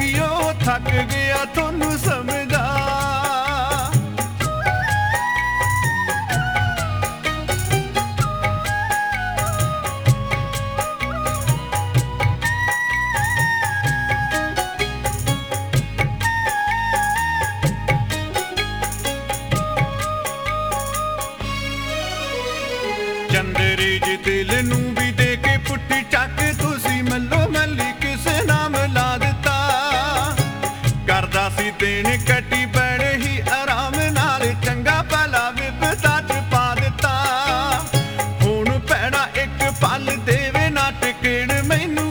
अखियो थक गया थोनू समझा। चंदरेज दिल नू भी दे के पुट्टी चक तुसी मल्लो मल्ली किस नाम ला दिता। करदा सी दिन कटी बड़े ही आराम नाल चंगा भला विपता च पा दिता। हुण पैड़ा एक पल देवे ना टिकण मैनू,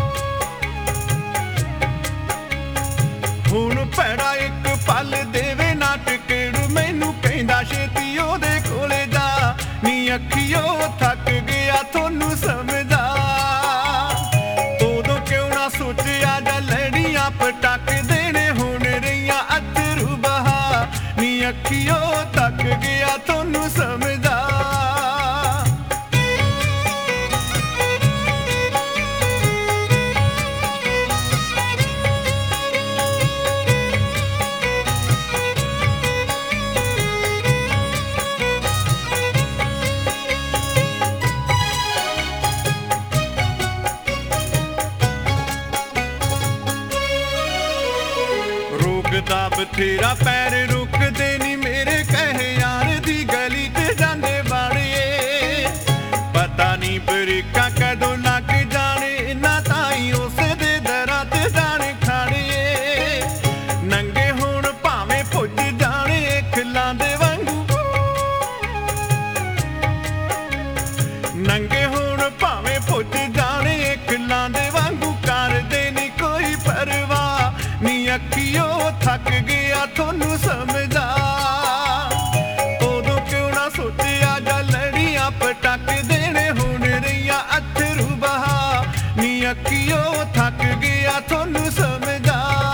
हुण पैड़ा एक पल देवे ना टिकण मैनू। कहंदा छेती ओदे कोले जा नी अखियो थक गया थोनू समझा। उदों क्यों ना सोचिया जा लड़ियां पटक देने हुण रहियां अथरू बहा। नी अखियो थक गया थोनू समझा। रुकदा बथेरा पैर रुकदे नी मेरे कहे यार दी गली ते जांदे बाड़िए। पता नी बरीका कदों लग जाने इन्ना ताई उस दे दरां ते जाने खाड़िए। नंगे हुण भावें पुज जाने खिलां दे वांगू, नंगे हुण भावें पुज जाने खिलां दे वांगू। करदे नी कोई परवाह नी अखियो थक गया थोनू समझा। उदों क्यों ना सोचिया जा लड़ियां पटक देने हुण रहियां अथरू बहा। नी अखियो थक गया थोनू समझा।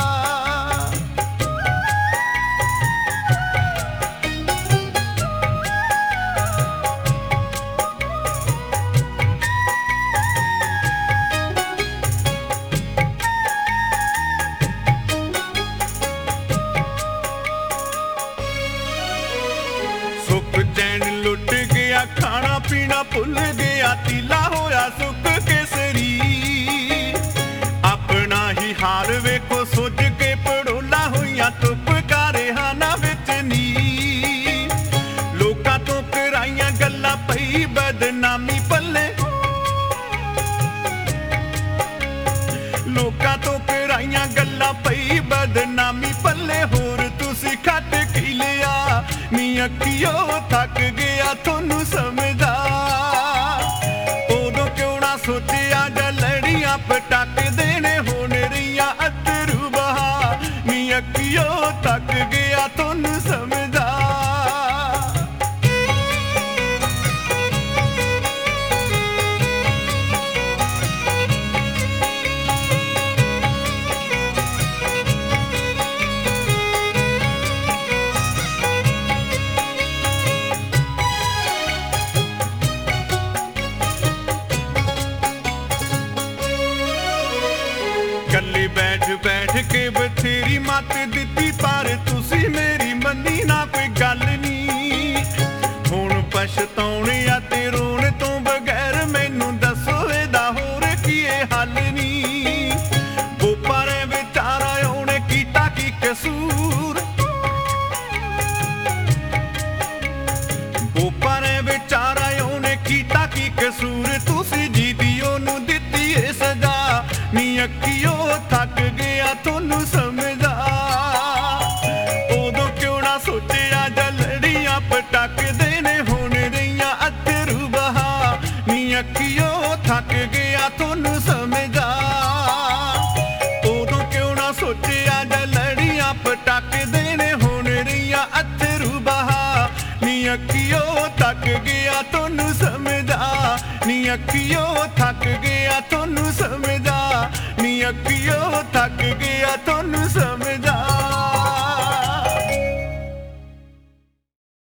सुख चैन लुट गया खाना पीना भुल गया तीला होया सुख केसरी। अपना ही हार वेखो सुज के पड़ोला होइया धुप कारहाना विच नी। लोकां तो कराइयां गल्लां पई बदनामी पल्ले, लोकां तो कराइयां गल्लां पई बदनामी पल्ले। होर तुसी खट की लिया नी अखियो थक गया थोनू समझा। उदों क्यों ना सोचिया जा लड़ियां पटक देने हुण रहियां अथरू बहा। नी अखियो थक गया थोनू समझा। गल्ली बैठ बैठ के बथेरी मत दिती पर तुसी मेरी मन्नी ना कोई गल नी। हुण पछताउणे आ ते रोण तो बगैर मैनू दसो एदा होर कीए हल नी। बोपारे विचारा ओने कीता की कसूर, बोपारे विचारा ओने कीता की कसूर। तुसी जीदी ओनू दित्ती ए सजा नी अखियो थक गया थोनू समझा। उदों क्यों ना सोचिया जा लड़ियां पटक देने हुण रहियां अथरू बहा। नी अखियो